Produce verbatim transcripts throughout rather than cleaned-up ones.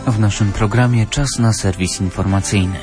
W naszym programie czas na serwis informacyjny.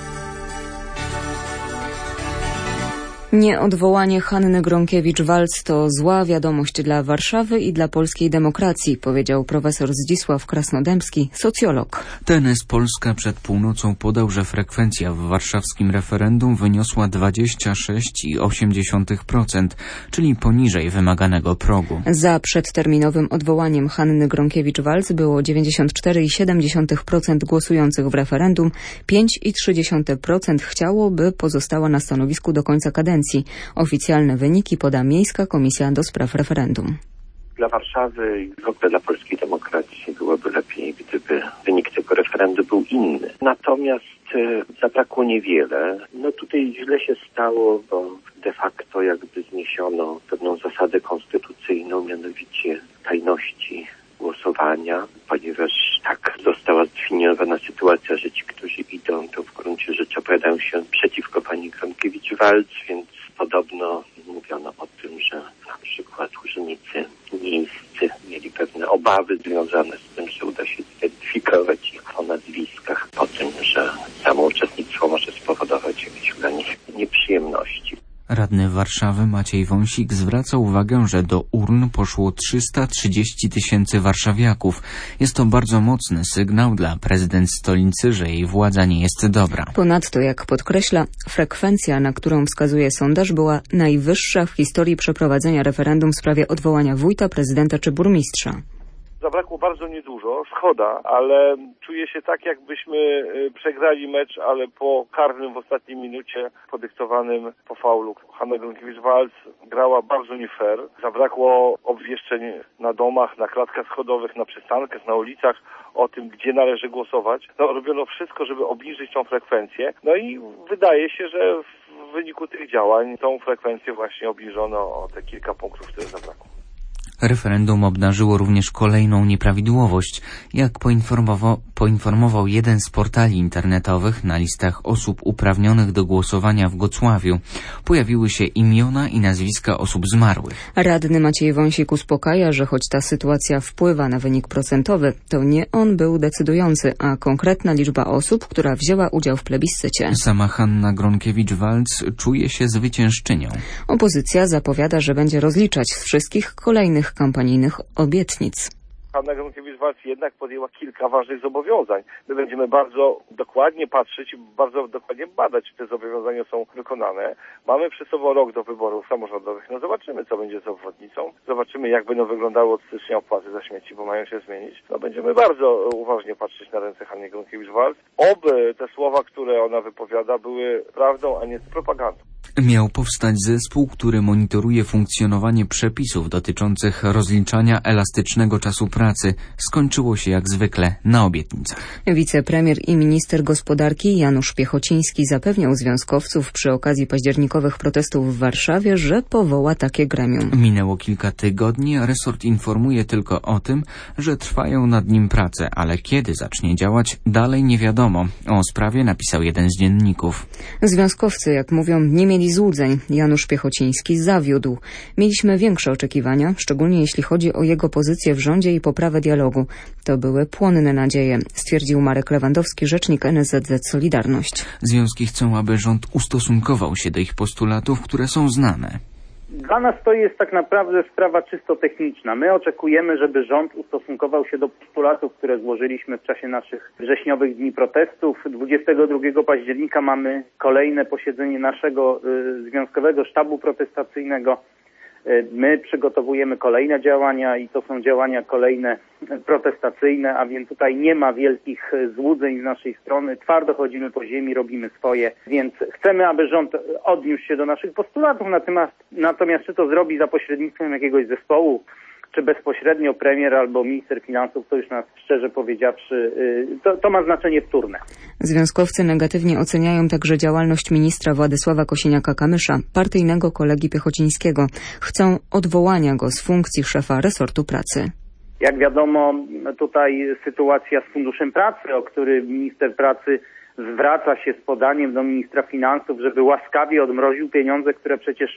Nieodwołanie Hanny Gronkiewicz-Waltz to zła wiadomość dla Warszawy i dla polskiej demokracji, powiedział profesor Zdzisław Krasnodębski, socjolog. T N S Polska przed północą podał, że frekwencja w warszawskim referendum wyniosła dwadzieścia sześć przecinek osiem procent, czyli poniżej wymaganego progu. Za przedterminowym odwołaniem Hanny Gronkiewicz-Waltz było dziewięćdziesiąt cztery przecinek siedem procent głosujących w referendum, pięć przecinek trzy procent chciało, by pozostała na stanowisku do końca kadencji. Oficjalne wyniki poda Miejska Komisja do Spraw Referendum. Dla Warszawy i w ogóle dla polskiej demokracji byłoby lepiej, gdyby wynik tego referendum był inny. Natomiast e, zabrakło niewiele. No tutaj źle się stało, bo de facto jakby zniesiono pewną zasadę konstytucyjną, mianowicie tajności głosowania, ponieważ tak została zdefiniowana sytuacja, że ci, którzy idą, to w gruncie rzeczy opowiadają się przeciwko pani Gronkiewicz-Waltz, więc podobno mówiono o tym, że na przykład urzędnicy miejscy mieli pewne obawy związane z tym, że uda się zidentyfikować ich po nazwiskach, po tym, że samo uczestnictwo może spowodować jakieś dla nich nieprzyjemności. Radny Warszawy Maciej Wąsik zwraca uwagę, że do urn poszło trzysta trzydzieści tysięcy warszawiaków. Jest to bardzo mocny sygnał dla prezydent stolicy, że jej władza nie jest dobra. Ponadto, jak podkreśla, frekwencja, na którą wskazuje sondaż, była najwyższa w historii przeprowadzenia referendum w sprawie odwołania wójta, prezydenta czy burmistrza. Zabrakło bardzo niedużo, szkoda, ale czuję się tak, jakbyśmy przegrali mecz, ale po karnym w ostatniej minucie podyktowanym po faulu. Hanna Gronkiewicz-Waltz grała bardzo nie fair. Zabrakło obwieszczeń na domach, na klatkach schodowych, na przystankach, na ulicach o tym, gdzie należy głosować. No, robiono wszystko, żeby obniżyć tą frekwencję. No i wydaje się, że w wyniku tych działań tą frekwencję właśnie obniżono o te kilka punktów, które zabrakło. Referendum obnażyło również kolejną nieprawidłowość. Jak poinformował, poinformował jeden z portali internetowych, na listach osób uprawnionych do głosowania w Gocławiu pojawiły się imiona i nazwiska osób zmarłych. Radny Maciej Wąsik uspokaja, że choć ta sytuacja wpływa na wynik procentowy, to nie on był decydujący, a konkretna liczba osób, która wzięła udział w plebiscycie. Sama Hanna Gronkiewicz-Waltz czuje się zwyciężczynią. Opozycja zapowiada, że będzie rozliczać z wszystkich kolejnych kampanijnych obietnic. Hanna Gronkiewicz-Waltz jednak podjęła kilka ważnych zobowiązań. My będziemy bardzo dokładnie patrzeć i bardzo dokładnie badać, czy te zobowiązania są wykonane. Mamy przed sobą rok do wyborów samorządowych. No zobaczymy, co będzie z obwodnicą. Zobaczymy, jak będą wyglądały od stycznia opłaty za śmieci, bo mają się zmienić. No będziemy bardzo uważnie patrzeć na ręce Hanny Gronkiewicz-Waltz. Oby te słowa, które ona wypowiada, były prawdą, a nie propagandą. Miał powstać zespół, który monitoruje funkcjonowanie przepisów dotyczących rozliczania elastycznego czasu pracy. Skończyło się jak zwykle na obietnicach. Wicepremier i minister gospodarki Janusz Piechociński zapewniał związkowców przy okazji październikowych protestów w Warszawie, że powoła takie gremium. Minęło kilka tygodni, a resort informuje tylko o tym, że trwają nad nim prace, ale kiedy zacznie działać, dalej nie wiadomo. O sprawie napisał jeden z dzienników. Związkowcy, jak mówią, nie mieli złudzeń. Janusz Piechociński zawiódł. Mieliśmy większe oczekiwania, szczególnie jeśli chodzi o jego pozycję w rządzie i poprawę dialogu. To były płonne nadzieje, stwierdził Marek Lewandowski, rzecznik N S Z Z Solidarność. Związki chcą, aby rząd ustosunkował się do ich postulatów, które są znane. Dla nas to jest tak naprawdę sprawa czysto techniczna. My oczekujemy, żeby rząd ustosunkował się do postulatów, które złożyliśmy w czasie naszych wrześniowych dni protestów. dwudziestego drugiego października mamy kolejne posiedzenie naszego y, Związkowego Sztabu Protestacyjnego. Y, my przygotowujemy kolejne działania i to są działania kolejne protestacyjne, a więc tutaj nie ma wielkich złudzeń z naszej strony. Twardo chodzimy po ziemi, robimy swoje, więc chcemy, aby rząd odniósł się do naszych postulatów, natomiast, natomiast czy to zrobi za pośrednictwem jakiegoś zespołu, czy bezpośrednio premier albo minister finansów, to już nas szczerze powiedziawszy, to, to ma znaczenie wtórne. Związkowcy negatywnie oceniają także działalność ministra Władysława Kosiniaka-Kamysza, partyjnego kolegi Piechocińskiego. Chcą odwołania go z funkcji szefa resortu pracy. Jak wiadomo, tutaj sytuacja z Funduszem Pracy, o który minister pracy zwraca się z podaniem do ministra finansów, żeby łaskawie odmroził pieniądze, które przecież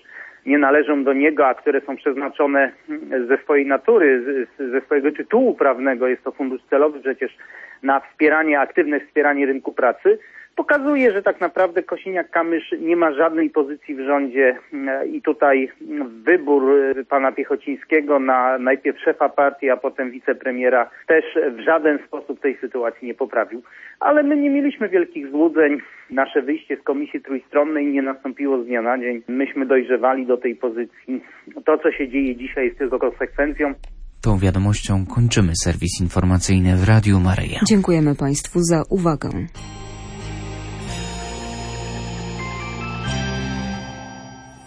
nie należą do niego, a które są przeznaczone ze swojej natury, ze swojego tytułu prawnego, jest to fundusz celowy przecież na wspieranie, aktywne wspieranie rynku pracy, pokazuje, że tak naprawdę Kosiniak-Kamysz nie ma żadnej pozycji w rządzie i tutaj wybór pana Piechocińskiego na najpierw szefa partii, a potem wicepremiera też w żaden sposób tej sytuacji nie poprawił. Ale my nie mieliśmy wielkich złudzeń. Nasze wyjście z komisji trójstronnej nie nastąpiło z dnia na dzień. Myśmy dojrzewali do tej pozycji. To, co się dzieje dzisiaj, jest tylko konsekwencją. Tą wiadomością kończymy serwis informacyjny w Radiu Maryja. Dziękujemy Państwu za uwagę.